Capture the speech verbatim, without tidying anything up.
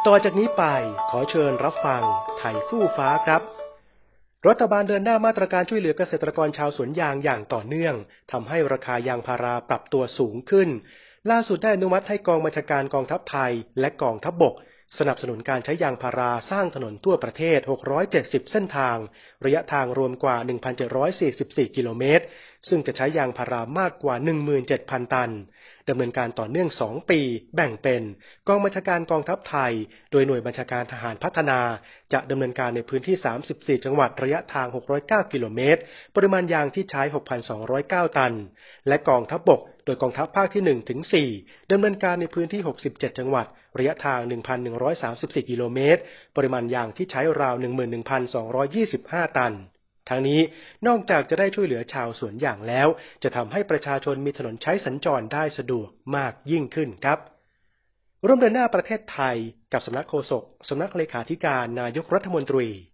ต่อจากนี้ไปขอเชิญรับฟังไทยสู้ฟ้าครับรัฐบาลเดินหน้ามาตรการช่วยเหลือเกษตรกรชาวสวนยางอย่างต่อเนื่องทำให้ราคายางพาราปรับตัวสูงขึ้นล่าสุดได้อนุมัติให้กองบัญชาการกองทัพไทยและกองทัพบกสนับสนุนการใช้ยางพาราสร้างถนนทั่วประเทศหกร้อยเจ็ดสิบเส้นทางระยะทางรวมกว่า หนึ่งพันเจ็ดร้อยสี่สิบสี่ กิโลเมตรซึ่งจะใช้ยางพารามากกว่า หนึ่งหมื่นเจ็ดพัน ตันดำเนินการต่อเนื่องสองปีแบ่งเป็นกองบัญชาการกองทัพไทยโดยหน่วยบัญชาการทหารพัฒนาจะดำเนินการในพื้นที่สามสิบสี่จังหวัดระยะทางหกร้อยเก้ากิโลเมตรปริมาณยางที่ใช้ หกพันสองร้อยเก้า ตันและกองทัพบกโดยกองทัพภาคที่หนึ่งถึงสี่ดำเนินการในพื้นที่หกสิบเจ็ดจังหวัดระยะทาง หนึ่งพันหนึ่งร้อยสามสิบสี่ กิโลเมตรปริมาณยางที่ใช้ราว หนึ่งหมื่นหนึ่งพันสองร้อยยี่สิบห้า ตันทั้งนี้นอกจากจะได้ช่วยเหลือชาวสวนยางแล้วจะทำให้ประชาชนมีถนนใช้สัญจรได้สะดวกมากยิ่งขึ้นครับร่วมเดินหน้าประเทศไทยกับสำนักโฆษกสำนักเลขาธิการนายกรัฐมนตรี